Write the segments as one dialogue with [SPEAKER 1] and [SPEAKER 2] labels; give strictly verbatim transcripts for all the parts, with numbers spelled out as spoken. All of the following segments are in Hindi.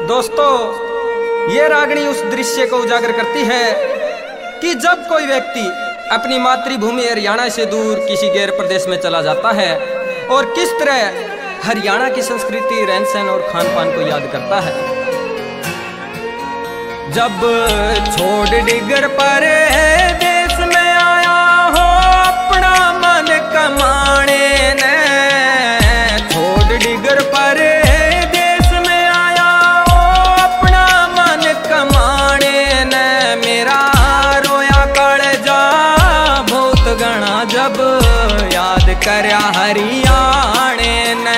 [SPEAKER 1] दोस्तों, ये रागनी उस दृश्य को उजागर करती है कि जब कोई व्यक्ति अपनी मातृभूमि हरियाणा से दूर किसी गैर प्रदेश में चला जाता है और किस तरह हरियाणा की संस्कृति, रहन सहन और खान पान को याद करता है। जब छोड़ डिगर पर देश में आया हो अपना मन कमाने ने, छोड़ डिगर पर देश में आया हो अपना मन कमाने ने, मेरा रोया कालजा बहुत गणा जब याद करया हरियाणे ने।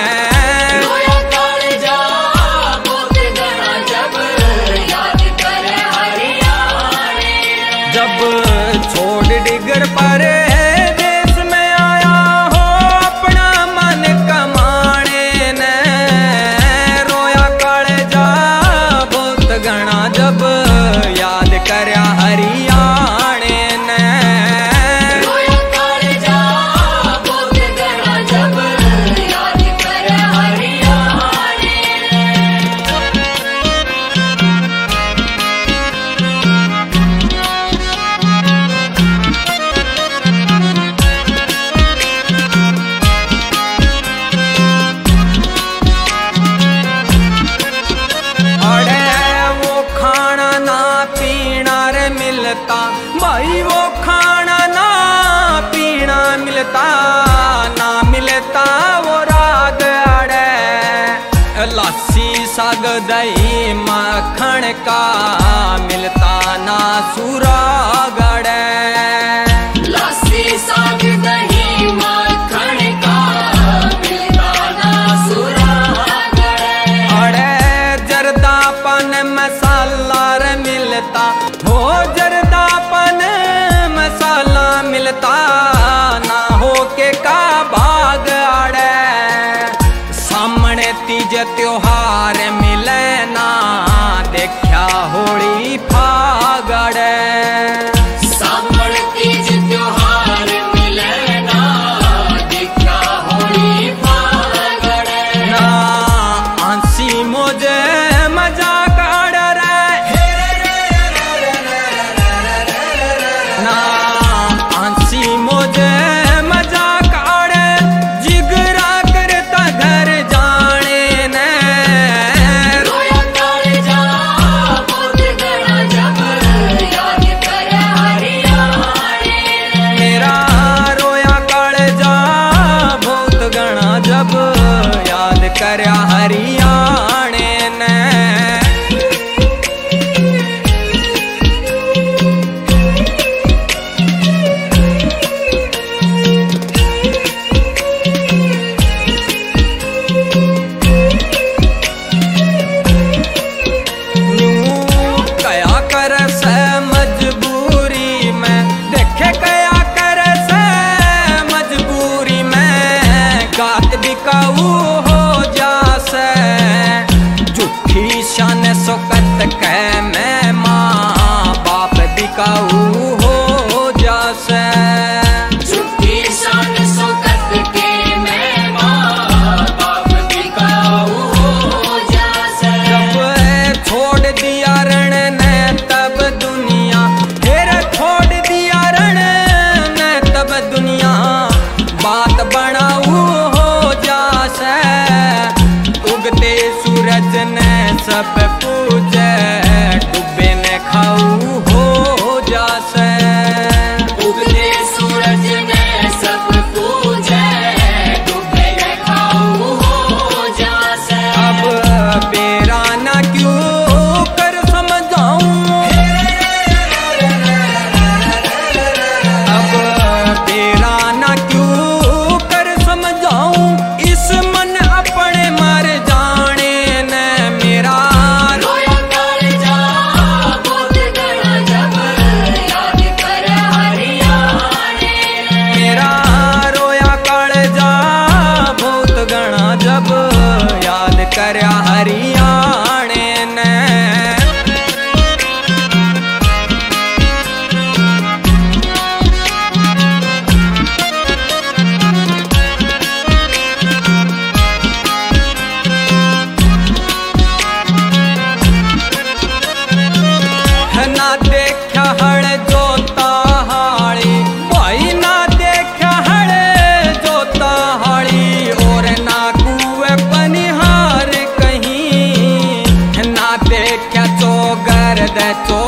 [SPEAKER 1] जब छोड़ डिगर पर देश में आया हो अपना मन कमाने ने, रोया कालजा बहुत गणा जब याद करया हरियाणे ने। भाई वो खाना ना पीना मिलता, ना मिलता वो राग अड़े, लस्सी साग दही मक्खन का मिलता ना सुराग अड़े,
[SPEAKER 2] लस्सी साग दही मक्खन का मिलता ना सुराग अड़े,
[SPEAKER 1] अड़े जरदापन मसाला रे मिलता हो, जरदापन मसाला मिलता ना हो के का भाग अड़े, सामने तीज त्योहार मिले ना देखा होली फाग अड़े,
[SPEAKER 2] सामने तीज त्योहार मिले ना देखा होली फाग अड़े,
[SPEAKER 1] ना हंसी मौजे मजाक अड़े, ना हंसी मौजे मजाक अड़े, जिगरा करता घर जाने ने,
[SPEAKER 2] रोया कालजा बहुत गणा जब याद करे हरियाणे,
[SPEAKER 1] मेरा रोया कालजा बहुत गणा जब याद करया हरियाणे ने। कया कर से मजबूरी में, देखे कया कर से मजबूरी में, गात बिकाऊ हो जासे, झूठी शान सोकत कह मैं माँ बाप बिकाऊ हो जासे,
[SPEAKER 2] झूठी शान सोकत के मैं माँ बाप बिकाऊ हो जासे,
[SPEAKER 1] जब छोड़ दिया रण ने तब दुनिया, फिर छोड़ दिया रण ने तब दुनिया, बात बनाऊ हो जासे, उगते सूरज ने सब पूजे, डूबे ने खाऊ हो जासे,
[SPEAKER 2] उगते सूरज ने सब पूजे, डूबे ने खाऊ हो जासे,
[SPEAKER 1] अब बेरा ना क्यों कर समझाऊं, अब बेरा ना क्यों कर समझाऊं, इस मन अपने मर जाने ने, मेरा
[SPEAKER 2] रोया कालजा बहुत गणा जब याद करे हरियाणे,
[SPEAKER 1] मेरा रोया कालजा बहुत गणा जब याद करया हरियाणे ने। दे चो